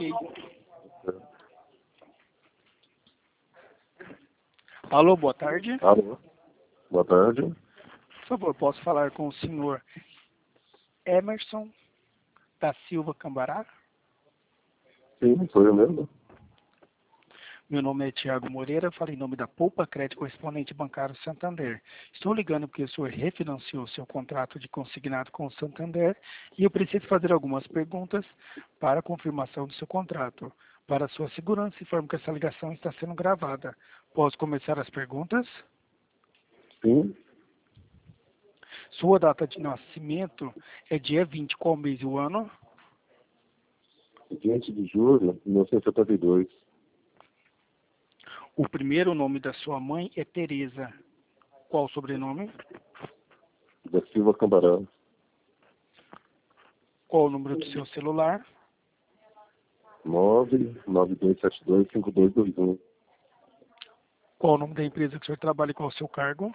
ok. Alô, boa tarde. Alô, boa tarde. Por favor, posso falar com o senhor Emerson da Silva Cambará? Sim, sou eu mesmo. Meu nome é Tiago Moreira, falo em nome da Poupa Crédito Correspondente Bancário Santander. Estou ligando porque o senhor refinanciou seu contrato de consignado com o Santander e eu preciso fazer algumas perguntas para a confirmação do seu contrato. Para sua segurança, informo que essa ligação está sendo gravada. Posso começar as perguntas? Sim, Sua data de nascimento é dia 20, qual mês e o ano? 20 de julho de 1972. O primeiro nome da sua mãe é Tereza. Qual o sobrenome? Da Silva Cambará. Qual o número do seu celular? 992725221. Qual o nome da empresa que o senhor trabalha e qual o seu cargo?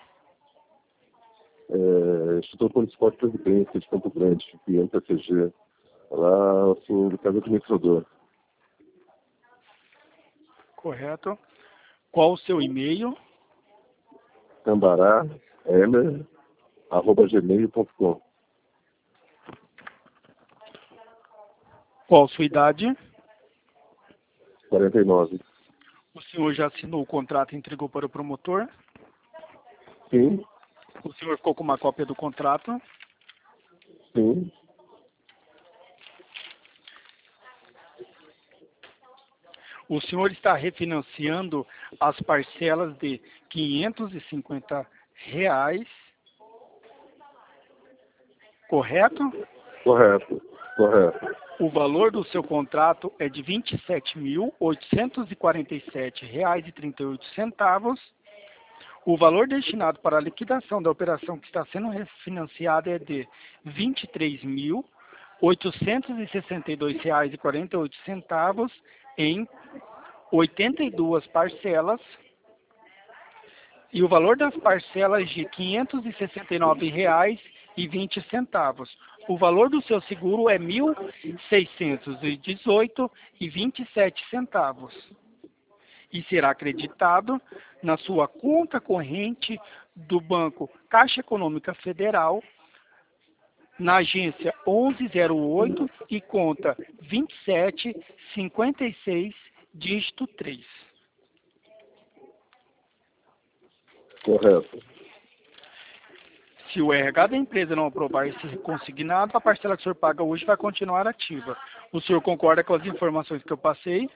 Instituto Municipal de Previdência de Campo Grande, INPCG. Lá eu sou do cargo administrador. Correto. Qual o seu e-mail? cambaraemer@gmail.com. Qual a sua idade? 49. O senhor já assinou o contrato e entregou para o promotor? Sim, O senhor ficou com uma cópia do contrato? sim, O senhor está refinanciando as parcelas de R$ 550, correto? correto, correto. O valor do seu contrato é de R$ 27.847,38. O valor destinado para a liquidação da operação que está sendo refinanciada é de R$ 23.862,48 em 82 parcelas. E o valor das parcelas de R$ 569,20. O valor do seu seguro é R$ 1.618,27. E será acreditado na sua conta corrente do Banco Caixa Econômica Federal, na agência 1108 e conta 2756, dígito 3. Correto. Se o RH da empresa não aprovar esse consignado, a parcela que o senhor paga hoje vai continuar ativa. O senhor concorda com as informações que eu passei?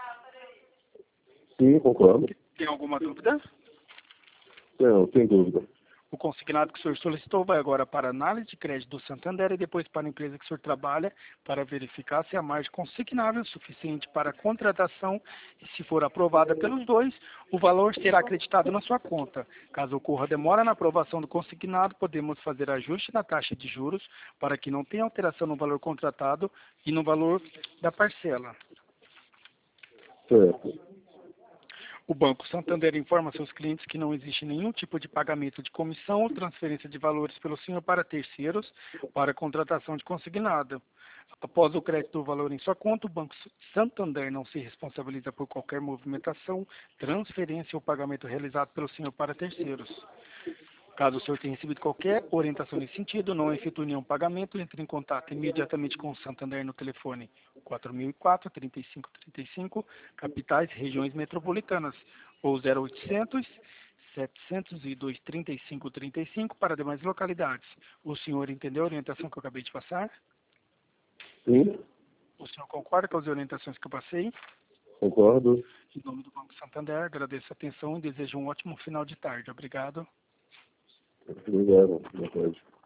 Sim, concordo. Tem alguma dúvida? Não, sem dúvida. O consignado que o senhor solicitou vai agora para a análise de crédito do Santander e depois para a empresa que o senhor trabalha para verificar se a margem consignável é suficiente para a contratação e, se for aprovada pelos dois, o valor será acreditado na sua conta. Caso ocorra demora na aprovação do consignado, podemos fazer ajuste na taxa de juros para que não tenha alteração no valor contratado e no valor da parcela. Certo. O Banco Santander informa seus clientes que não existe nenhum tipo de pagamento de comissão ou transferência de valores pelo senhor para terceiros para contratação de consignado. Após o crédito do valor em sua conta, o Banco Santander não se responsabiliza por qualquer movimentação, transferência ou pagamento realizado pelo senhor para terceiros. Caso o senhor tenha recebido qualquer orientação nesse sentido, não efetue nenhum pagamento, entre em contato imediatamente com o Santander no telefone 4004-3535, capitais, regiões metropolitanas, ou 0800 702 3535 para demais localidades. O senhor entendeu a orientação que eu acabei de passar? Sim, O senhor concorda com as orientações que eu passei? concordo. Em nome do Banco Santander, agradeço a atenção e desejo um ótimo final de tarde. Obrigado. Obrigado. Boa tarde.